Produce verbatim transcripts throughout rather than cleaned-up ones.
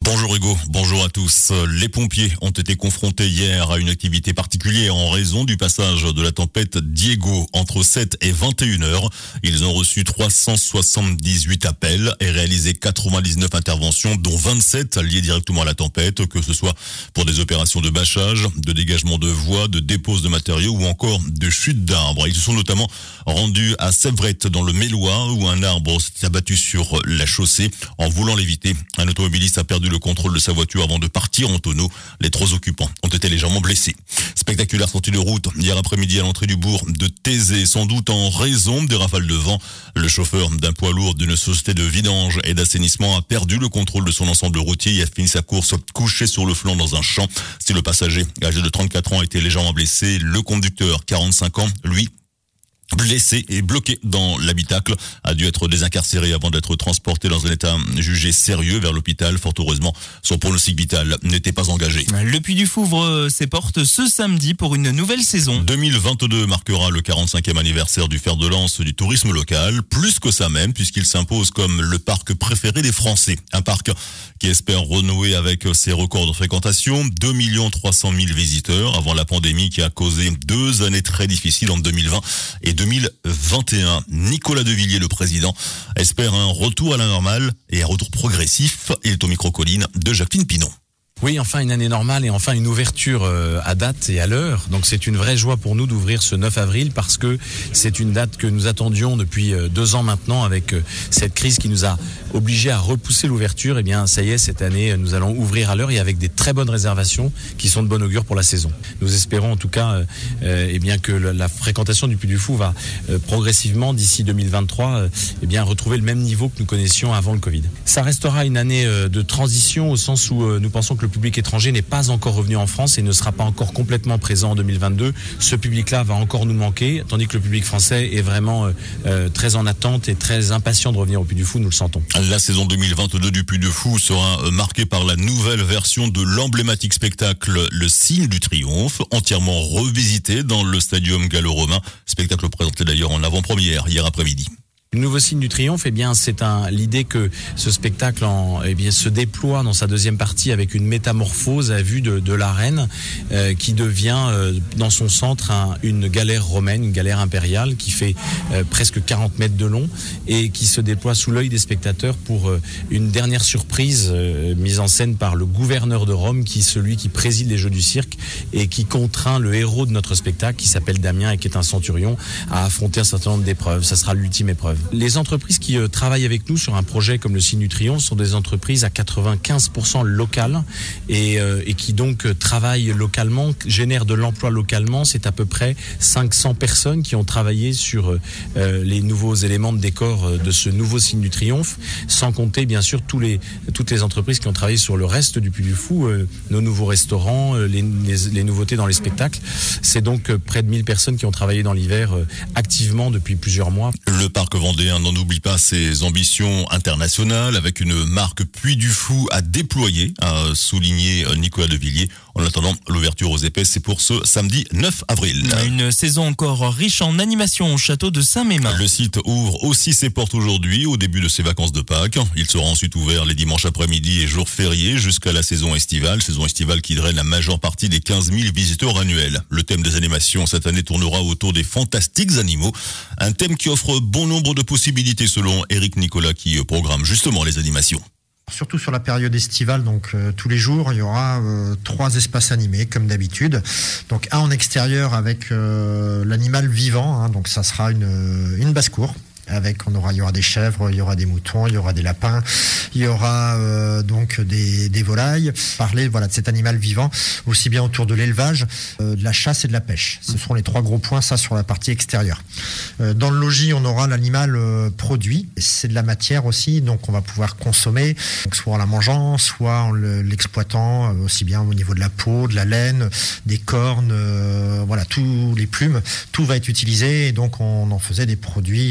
Bonjour Hugo, bonjour à tous. Les pompiers ont été confrontés hier à une activité particulière en raison du passage de la tempête Diego entre sept et vingt et une heures. Ils ont reçu trois cent soixante-dix-huit appels et réalisé quatre-vingt-dix-neuf interventions, dont vingt-sept liées directement à la tempête, que ce soit pour des opérations de bâchage, de dégagement de voies, de dépose de matériaux ou encore de chute d'arbres. Ils se sont notamment rendus à Sèvrette dans le Mélois où un arbre s'est abattu sur la chaussée. En voulant l'éviter, un automobiliste a perdu le contrôle de sa voiture avant de partir en tonneau. Les trois occupants ont été légèrement blessés. Spectaculaire sortie de route hier après-midi à l'entrée du bourg de Thésée, sans doute en raison des rafales de vent. Le chauffeur d'un poids lourd d'une société de vidange et d'assainissement a perdu le contrôle de son ensemble routier et a fini sa course couché sur le flanc dans un champ. Si le passager, âgé de trente-quatre ans, a été légèrement blessé, le conducteur, quarante-cinq ans, lui, blessé et bloqué dans l'habitacle, a dû être désincarcéré avant d'être transporté dans un état jugé sérieux vers l'hôpital. Fort heureusement, son pronostic vital n'était pas engagé. Le Puy du Fou ouvre ses portes ce samedi pour une nouvelle saison. deux mille vingt-deux marquera le quarante-cinquième anniversaire du fer de lance du tourisme local, plus que ça même, puisqu'il s'impose comme le parc préféré des Français. Un parc qui espère renouer avec ses records de fréquentation, deux millions trois cent mille visiteurs avant la pandémie qui a causé deux années très difficiles en deux mille vingt et deux mille vingt et un. Nicolas Devilliers, le président, espère un retour à la normale et un retour progressif. Il est au micro-colline de Jacqueline Pinon. Oui, enfin une année normale et enfin une ouverture à date et à l'heure. Donc c'est une vraie joie pour nous d'ouvrir ce neuf avril parce que c'est une date que nous attendions depuis deux ans maintenant avec cette crise qui nous a obligés à repousser l'ouverture. Eh bien, ça y est, cette année, nous allons ouvrir à l'heure et avec des très bonnes réservations qui sont de bon augure pour la saison. Nous espérons en tout cas euh, eh bien que la fréquentation du Puy du Fou va euh, progressivement d'ici deux mille vingt-trois euh, eh bien retrouver le même niveau que nous connaissions avant le Covid. Ça restera une année euh, de transition au sens où euh, nous pensons que le public étranger n'est pas encore revenu en France et ne sera pas encore complètement présent en deux mille vingt-deux. Ce public-là va encore nous manquer, tandis que le public français est vraiment euh, très en attente et très impatient de revenir au Puy du Fou, nous le sentons. La saison deux mille vingt-deux du Puy du Fou sera marquée par la nouvelle version de l'emblématique spectacle Le Signe du Triomphe, entièrement revisité dans le Stadium gallo-romain. Spectacle présenté d'ailleurs en avant-première hier après-midi. Le nouveau signe du triomphe, eh bien, c'est un, l'idée que ce spectacle en, eh bien, se déploie dans sa deuxième partie avec une métamorphose à vue de, de l'arène, euh, qui devient, euh, dans son centre, un, une galère romaine, une galère impériale qui fait euh, presque quarante mètres de long et qui se déploie sous l'œil des spectateurs pour euh, une dernière surprise euh, mise en scène par le gouverneur de Rome, qui est celui qui préside les Jeux du cirque et qui contraint le héros de notre spectacle, qui s'appelle Damien et qui est un centurion, à affronter un certain nombre d'épreuves. Ça sera l'ultime épreuve. Les entreprises qui euh, travaillent avec nous sur un projet comme le Signe du Triomphe sont des entreprises à quatre-vingt-quinze pour cent locales et, euh, et qui donc euh, travaillent localement, génèrent de l'emploi localement. C'est à peu près cinq cents personnes qui ont travaillé sur euh, les nouveaux éléments de décor euh, de ce nouveau Signe du Triomphe, sans compter bien sûr tous les, toutes les entreprises qui ont travaillé sur le reste du Puy du Fou, euh, nos nouveaux restaurants, euh, les, les, les nouveautés dans les spectacles. C'est donc euh, près de mille personnes qui ont travaillé dans l'hiver euh, activement depuis plusieurs mois. Le parc vendéen n'en oublie pas ses ambitions internationales avec une marque Puy du Fou à déployer, a souligné Nicolas Devilliers. En attendant, l'ouverture aux épaisses, c'est pour ce samedi neuf avril. Une saison encore riche en animation au château de Saint-Mémin. Le site ouvre aussi ses portes aujourd'hui, au début de ses vacances de Pâques. Il sera ensuite ouvert les dimanches après-midi et jours fériés jusqu'à la saison estivale. Saison estivale qui draine la majeure partie des quinze mille visiteurs annuels. Le thème des animations cette année tournera autour des fantastiques animaux. Un thème qui offre bon nombre de possibilités selon Éric Nicolas qui programme justement les animations. Surtout sur la période estivale, donc euh, tous les jours, il y aura euh, trois espaces animés comme d'habitude. Donc un en extérieur avec euh, l'animal vivant, hein, donc ça sera une, une basse-cour. Avec, on aura, il y aura des chèvres, il y aura des moutons, il y aura des lapins, il y aura euh, donc des, des volailles. Parler voilà de cet animal vivant, aussi bien autour de l'élevage, euh, de la chasse et de la pêche. Ce seront les trois gros points, ça sur la partie extérieure. Euh, dans le logis, on aura l'animal euh, produit. C'est de la matière aussi, donc on va pouvoir consommer, donc soit en la mangeant, soit en le, l'exploitant, euh, aussi bien au niveau de la peau, de la laine, des cornes, euh, voilà, tous les plumes, tout va être utilisé et donc on en faisait des produits. Euh,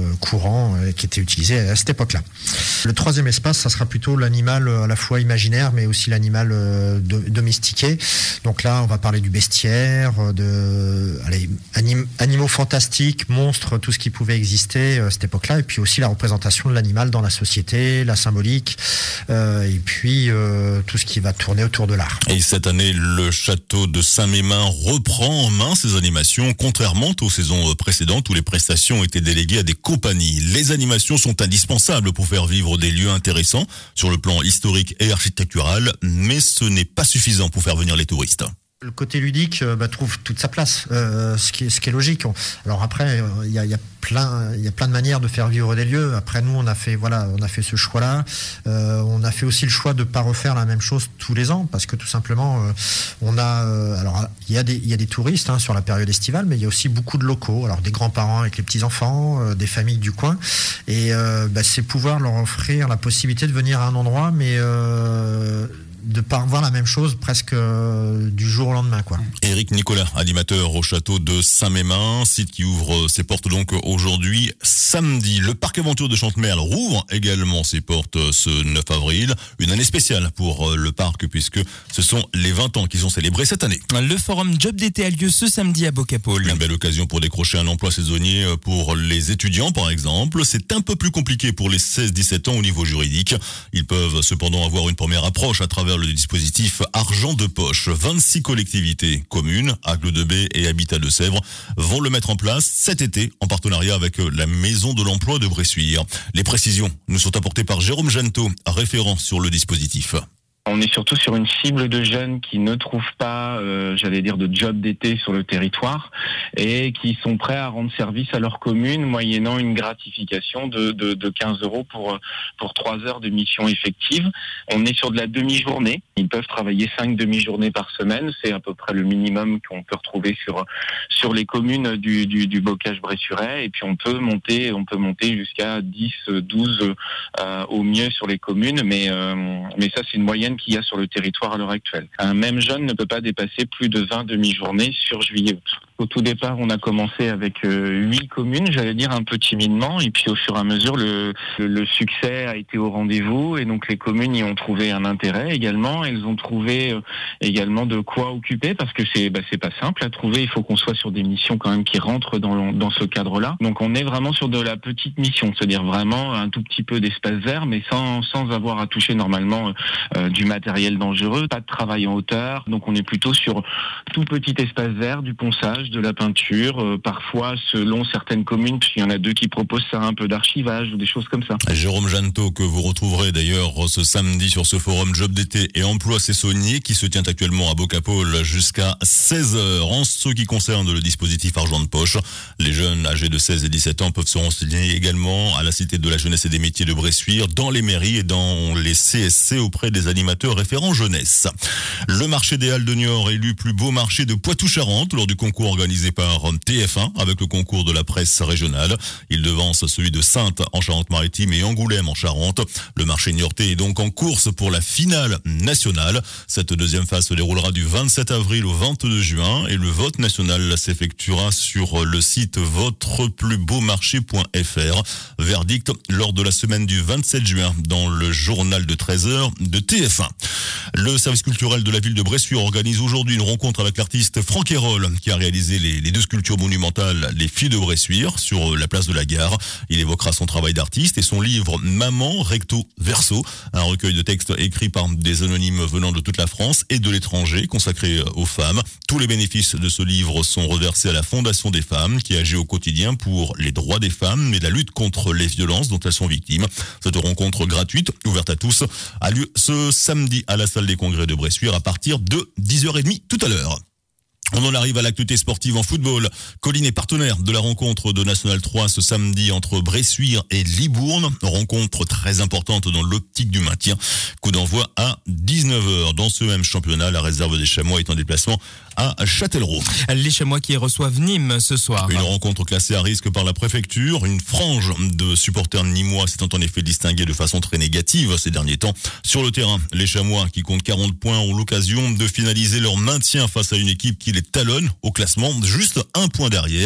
courant et qui était utilisé à cette époque-là. Le troisième espace, ça sera plutôt l'animal à la fois imaginaire mais aussi l'animal do- domestiqué. Donc là, on va parler du bestiaire, de allez, anim- animaux fantastiques, monstres, tout ce qui pouvait exister à cette époque-là, et puis aussi la représentation de l'animal dans la société, la symbolique, euh, et puis euh, tout ce qui va tourner autour de l'art. Et cette année, le château de Saint-Mémin reprend en main ses animations, contrairement aux saisons précédentes où les prestations étaient déléguées à des compagnies. Les animations sont indispensables pour faire vivre des lieux intéressants sur le plan historique et architectural, mais ce n'est pas suffisant pour faire venir les touristes. Le côté ludique bah, trouve toute sa place, euh, ce, qui est, ce qui est logique. Alors après, il y a, y a plein, il y a plein de manières de faire vivre des lieux. Après, nous, on a fait, voilà, on a fait ce choix-là. Euh, on a fait aussi le choix de ne pas refaire la même chose tous les ans, parce que tout simplement, euh, on a, euh, alors il y a des, il y a des touristes hein, sur la période estivale, mais il y a aussi beaucoup de locaux. Alors des grands-parents avec les petits-enfants, euh, des familles du coin, et euh, bah, c'est pouvoir leur offrir la possibilité de venir à un endroit, mais euh, de pas revoir la même chose presque euh, du jour au lendemain, quoi. Éric Nicolas, animateur au château de Saint-Mémin, site qui ouvre ses portes donc aujourd'hui samedi. Le parc aventure de Chantemerle rouvre également ses portes ce neuf avril. Une année spéciale pour le parc puisque ce sont les vingt ans qui sont célébrés cette année. Le forum Job d'été a lieu ce samedi à Bocapaul. Une belle occasion pour décrocher un emploi saisonnier pour les étudiants par exemple. C'est un peu plus compliqué pour les seize dix-sept ans au niveau juridique. Ils peuvent cependant avoir une première approche à travers le dispositif Argent de Poche. vingt-six collectivités, communes, Agles de Baie et Habitat de Sèvres vont le mettre en place cet été en partenariat avec la Maison de l'Emploi de Bressuire. Les précisions nous sont apportées par Jérôme Janto, référent sur le dispositif. On est surtout sur une cible de jeunes qui ne trouvent pas, euh, j'allais dire, de job d'été sur le territoire et qui sont prêts à rendre service à leur commune moyennant une gratification de, de, de quinze euros pour, pour trois heures de mission effective. On est sur de la demi-journée. Ils peuvent travailler cinq demi-journées par semaine. C'est à peu près le minimum qu'on peut retrouver sur, sur les communes du, du, du bocage bressurais. Et puis on peut monter, on peut monter jusqu'à dix, douze euh, au mieux sur les communes. Mais, euh, mais ça, c'est une moyenne qu'il y a sur le territoire à l'heure actuelle. Un même jeune ne peut pas dépasser plus de vingt demi-journées sur juillet-août. Au tout départ, on a commencé avec huit euh, communes, j'allais dire un peu timidement, et puis au fur et à mesure, le, le, le succès a été au rendez-vous, et donc les communes y ont trouvé un intérêt également. Elles ont trouvé euh, également de quoi occuper, parce que c'est bah, c'est pas simple à trouver. Il faut qu'on soit sur des missions quand même qui rentrent dans, dans ce cadre-là. Donc on est vraiment sur de la petite mission, c'est-à-dire vraiment un tout petit peu d'espace vert, mais sans sans avoir à toucher normalement euh, du matériel dangereux, pas de travail en hauteur. Donc on est plutôt sur tout petit espace vert, du ponçage, de la peinture, euh, parfois selon certaines communes, puisqu'il y en a deux qui proposent ça, un peu d'archivage ou des choses comme ça. Jérôme Janto, que vous retrouverez d'ailleurs ce samedi sur ce forum Job d'été et emploi saisonnier qui se tient actuellement à Bocapaul jusqu'à seize heures. En ce qui concerne le dispositif Argent de Poche, les jeunes âgés de seize et dix-sept ans peuvent se renseigner également à la Cité de la Jeunesse et des Métiers de Bressuire, dans les mairies et dans les C S C auprès des animateurs référents jeunesse. Le marché des Halles de Niort élu plus beau marché de Poitou-Charentes lors du concours organisé par T F un avec le concours de la presse régionale. Il devance celui de Saintes en Charente-Maritime et Angoulême en Charente. Le marché niortais est donc en course pour la finale nationale. Cette deuxième phase se déroulera du vingt-sept avril au vingt-deux juin et le vote national s'effectuera sur le site votre plus beau marché point f r. Verdict lors de la semaine du vingt-sept juin dans le journal de treize heures de T F un. Le service culturel de la ville de Bressuire organise aujourd'hui une rencontre avec l'artiste Franck Hérol qui a réalisé Les, les deux sculptures monumentales Les Filles de Bressuire sur la place de la Gare. Il évoquera son travail d'artiste et son livre Maman recto verso, un recueil de textes écrits par des anonymes venant de toute la France et de l'étranger consacré aux femmes. Tous les bénéfices de ce livre sont reversés à la Fondation des femmes qui agit au quotidien pour les droits des femmes et la lutte contre les violences dont elles sont victimes. Cette rencontre gratuite, ouverte à tous, a lieu ce samedi à la salle des congrès de Bressuire à partir de dix heures trente tout à l'heure. On en arrive à l'actualité sportive en football. Colline est partenaire de la rencontre de National trois ce samedi entre Bressuire et Libourne. Rencontre très importante dans l'optique du maintien. Coup d'envoi à dix-neuf heures. Dans ce même championnat, la réserve des Chamois est en déplacement à Châtellerault. Les Chamois qui reçoivent Nîmes ce soir. Une rencontre classée à risque par la préfecture. Une frange de supporters nîmois s'étant en effet distinguée de façon très négative ces derniers temps. Sur le terrain, les Chamois qui comptent quarante points ont l'occasion de finaliser leur maintien face à une équipe qui les talonne au classement, juste un point derrière.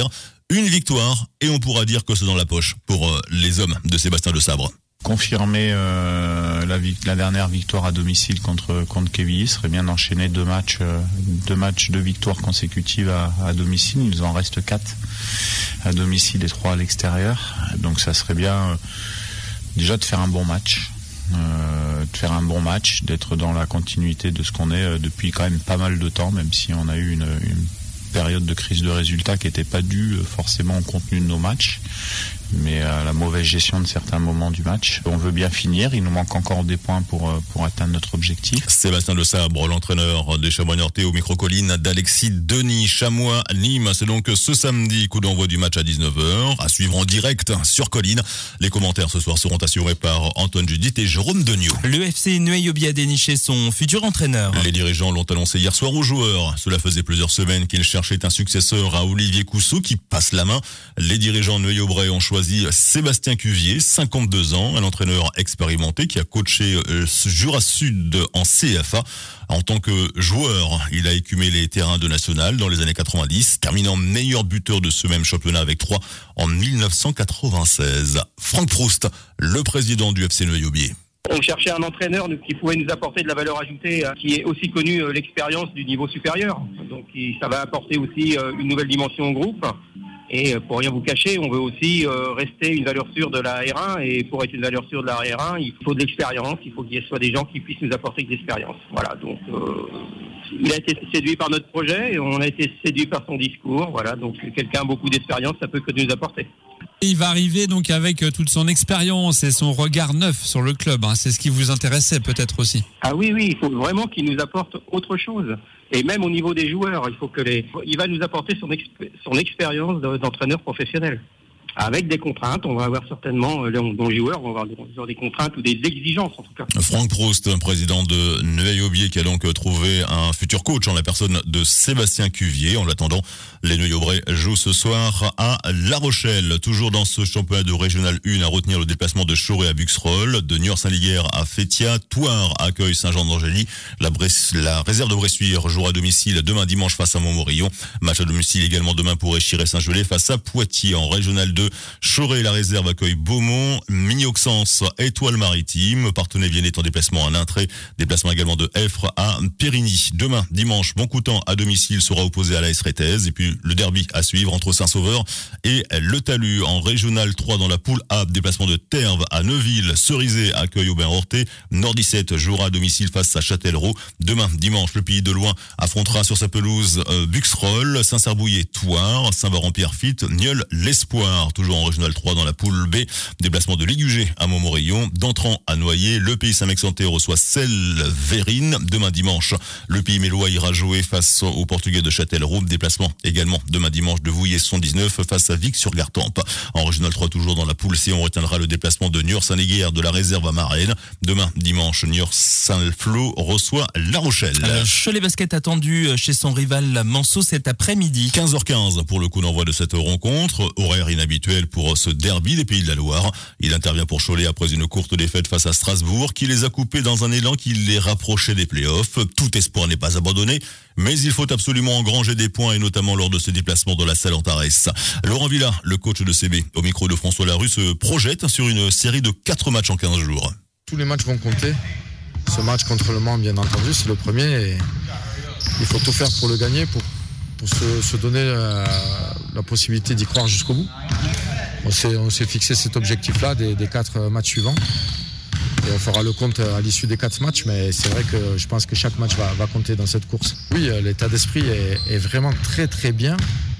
Une victoire et on pourra dire que c'est dans la poche pour euh, les hommes de Sébastien de Sabre. Confirmer euh, la, la dernière victoire à domicile contre contre Quevilly, serait bien d'enchaîner deux matchs, euh, deux matchs de victoires consécutives à, à domicile. Il nous en reste quatre à domicile et trois à l'extérieur. Donc ça serait bien euh, déjà de faire un bon match, euh, de faire un bon match, d'être dans la continuité de ce qu'on est euh, depuis quand même pas mal de temps, même si on a eu une, une période de crise de résultats qui n'était pas due euh, forcément au contenu de nos matchs, mais à la mauvaise gestion de certains moments du match. On veut bien finir, il nous manque encore des points pour pour atteindre notre objectif. Sébastien de Sabre, l'entraîneur des Chamois Niortais au micro-colline d'Alexis Denis. Chamois Nîmes, c'est donc ce samedi, coup d'envoi du match à dix-neuf heures, à suivre en direct sur Colline. Les commentaires ce soir seront assurés par Antoine Judith et Jérôme Degnaud. Le F C Nueil-Obi a déniché son futur entraîneur. Les dirigeants l'ont annoncé hier soir aux joueurs. Cela faisait plusieurs semaines qu'ils cherchaient un successeur à Olivier Cousseau qui passe la main. Les dirigeants Nueil-Aubrais ont choisi Sébastien Cuvier, cinquante-deux ans, un entraîneur expérimenté qui a coaché euh, Jura Sud en C F A. En tant que joueur, il a écumé les terrains de national dans les années quatre-vingt-dix, terminant meilleur buteur de ce même championnat avec trois en dix-neuf cent quatre-vingt-seize. Franck Proust, le président du F C Nueil-Aubry. On cherchait un entraîneur qui pouvait nous apporter de la valeur ajoutée, qui est aussi connu l'expérience du niveau supérieur. Donc ça va apporter aussi une nouvelle dimension au groupe. Et pour rien vous cacher, on veut aussi rester une valeur sûre de la R un. Et pour être une valeur sûre de la R un, il faut de l'expérience. Il faut qu'il y soit des gens qui puissent nous apporter de l'expérience. Voilà, donc euh, il a été séduit par notre projet et on a été séduit par son discours. Voilà, donc quelqu'un a beaucoup d'expérience, ça peut que nous apporter. Il va arriver donc avec toute son expérience et son regard neuf sur le club. Hein. C'est ce qui vous intéressait peut-être aussi. Ah oui, oui, il faut vraiment qu'il nous apporte autre chose. Et même au niveau des joueurs, il faut que les, il va nous apporter son, exp... son expérience d'entraîneur professionnel. Avec des contraintes, on va avoir certainement, les joueurs vont avoir des contraintes ou des exigences en tout cas. Franck Proust, président de Nueil-Aubry, qui a donc trouvé un futur coach en la personne de Sébastien Cuvier. En l'attendant, les Nueil-Aubrais jouent ce soir à La Rochelle. Toujours dans ce championnat de Régional un, à retenir le déplacement de Choré à Buxerolles, de Niort-Saint-Liguerre à Fétia, Thouars accueille Saint-Jean-d'Angély. La, Bress... la réserve de Bressuire jouera à domicile demain dimanche face à Montmorillon. Match à domicile également demain pour Échiré-Saint-Gelais face à Poitiers. En Régional deux, Choré, la réserve accueille Beaumont, Mignoxens, Étoile Maritime, Partenay-Viennet est en déplacement à Nintré, déplacement également de Effre à Périgny. Demain, dimanche, Montcoutan à domicile sera opposé à l'A S Réthez et puis le derby à suivre entre Saint-Sauveur et Le Talus. En Régional trois dans la poule A, déplacement de Terve à Neuville, Cerizay accueille Aubin-Horté, Nord dix-sept jouera à domicile face à Châtellerault. Demain, dimanche, le Pays de Loing affrontera sur sa pelouse euh, Buxerolles, Saint-Cerbouillet, Thouars, Saint-Varan-Pierrefitte, Nieul, l'Espoir, toujours en Régional trois dans la poule B, déplacement de Ligue U G à Montmorillon, d'Entrant à Noyer, le Pays Saint-Mexanté reçoit Celles-Vérines. Demain dimanche, le Pays Mélois ira jouer face aux Portugais de Châtellerault, déplacement également demain dimanche de Vouillé soixante dix-neuf face à Vic-sur-Gartempe. En Régional trois toujours dans la poule C, on retiendra le déplacement de Niort-Saint-Liguerre de la réserve à Marennes. Demain dimanche, Niort-Saint-Flour reçoit La Rochelle. Alors, Cholet Basket attendu chez son rival Manceau cet après-midi. quinze heures quinze pour le coup d'envoi de cette rencontre, horaire inhabituel pour ce derby des Pays de la Loire. Il intervient pour Cholet après une courte défaite face à Strasbourg qui les a coupés dans un élan qui les rapprochait des playoffs. Tout espoir n'est pas abandonné, mais il faut absolument engranger des points et notamment lors de ce déplacement dans la salle Antares. Laurent Villa, le coach de C B, au micro de François Larue, se projette sur une série de quatre matchs en quinze jours. Tous les matchs vont compter. Ce match contre Le Mans, bien entendu, c'est le premier et il faut tout faire pour le gagner, pour, pour se, se donner la, la possibilité d'y croire jusqu'au bout. On s'est, on s'est fixé cet objectif-là des, des quatre matchs suivants. Et on fera le compte à l'issue des quatre matchs, mais c'est vrai que je pense que chaque match va, va compter dans cette course. Oui, l'état d'esprit est, est vraiment très très bien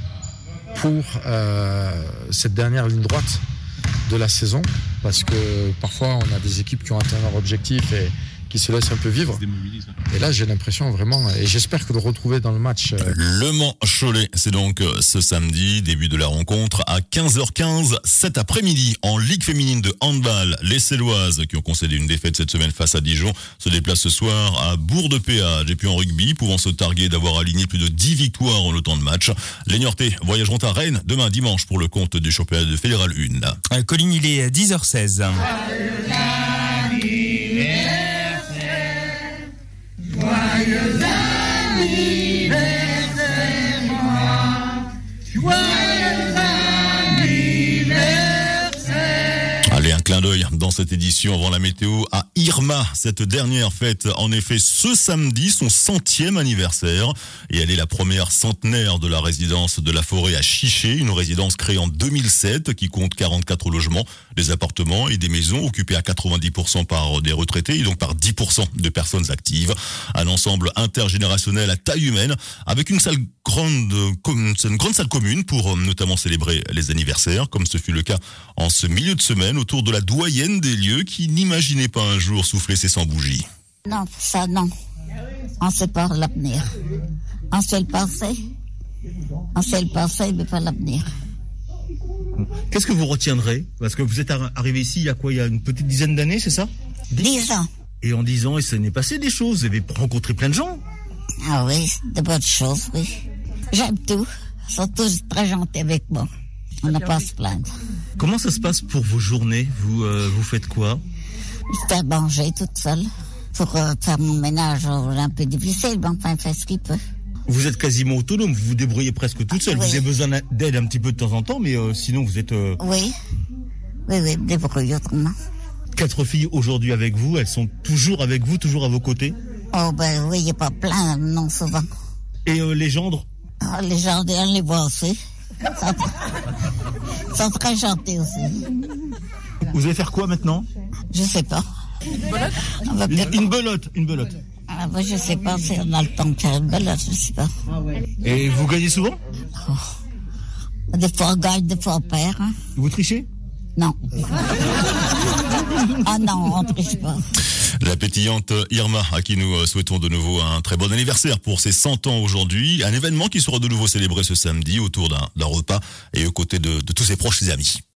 pour euh, cette dernière ligne droite de la saison, parce que parfois on a des équipes qui ont atteint leur objectif et qui se laissent un peu vivre. Et là, j'ai l'impression vraiment, et j'espère que le retrouver dans le match. Euh... Le Mans-Cholet, c'est donc ce samedi, début de la rencontre à quinze heures quinze cet après-midi. En Ligue féminine de handball, les Céloises, qui ont concédé une défaite cette semaine face à Dijon, se déplacent ce soir à Bourg-de-Péage. Et puis en rugby, pouvant se targuer d'avoir aligné plus de dix victoires en autant de matchs, les Niortais voyageront à Rennes demain dimanche pour le compte du championnat de Fédéral un. À Colline, il est dix heures seize. Joyeux anniversaire, moi. Joyeux anniversaire. Clin d'œil dans cette édition avant la météo à Irma. Cette dernière fête en effet ce samedi son centième anniversaire et elle est la première centenaire de la résidence de la Forêt à Chiché, une résidence créée en deux mille sept qui compte quarante-quatre logements, des appartements et des maisons occupées à quatre-vingt-dix pour cent par des retraités et donc par dix pour cent de personnes actives. Un ensemble intergénérationnel à taille humaine avec une salle grande, une grande salle commune pour notamment célébrer les anniversaires, comme ce fut le cas en ce milieu de semaine autour de la doyenne des lieux qui n'imaginait pas un jour souffler ses cent bougies. Non, ça non. On sait pas l'avenir. On sait le passé. On sait le passé, mais pas l'avenir. Qu'est-ce que vous retiendrez? Parce que vous êtes arrivé ici il y a quoi? Il y a une petite dizaine d'années, c'est ça? Dix ans. Et en dix ans, il s'est passé des choses. Vous avez rencontré plein de gens. Ah oui, de bonnes choses, oui. J'aime tout. Ils sont tous très gentils avec moi. On n'a pas à se plaindre. Comment ça se passe pour vos journées? Vous euh, vous faites quoi? Je fais manger toute seule. Pour euh, faire mon ménage, c'est un peu difficile, mais enfin, il fait ce qu'il peut. Vous êtes quasiment autonome, vous vous débrouillez presque toute seule. Oui. Vous avez besoin d'aide un petit peu de temps en temps, mais euh, sinon vous êtes... Euh... Oui, oui, oui, débrouille autrement. Quatre filles aujourd'hui avec vous, elles sont toujours avec vous, toujours à vos côtés? Oh ben oui, il n'y a pas plein, non, souvent. Et euh, les gendres? Oh, les gendres, on les voit aussi. Ils sont, sont très gentils aussi. Vous allez faire quoi maintenant? Je sais pas. Une, une belote, une belote. Ah, bah, je sais pas si on a le temps de faire une belote, je sais pas. Et vous gagnez souvent? Oh. Des fois on gagne, des fois on perd. Hein. Vous trichez? Non. Ah non, on triche pas. La pétillante Irma, à qui nous souhaitons de nouveau un très bon anniversaire pour ses cent ans aujourd'hui. Un événement qui sera de nouveau célébré ce samedi autour d'un repas et aux côtés de, de tous ses proches et amis.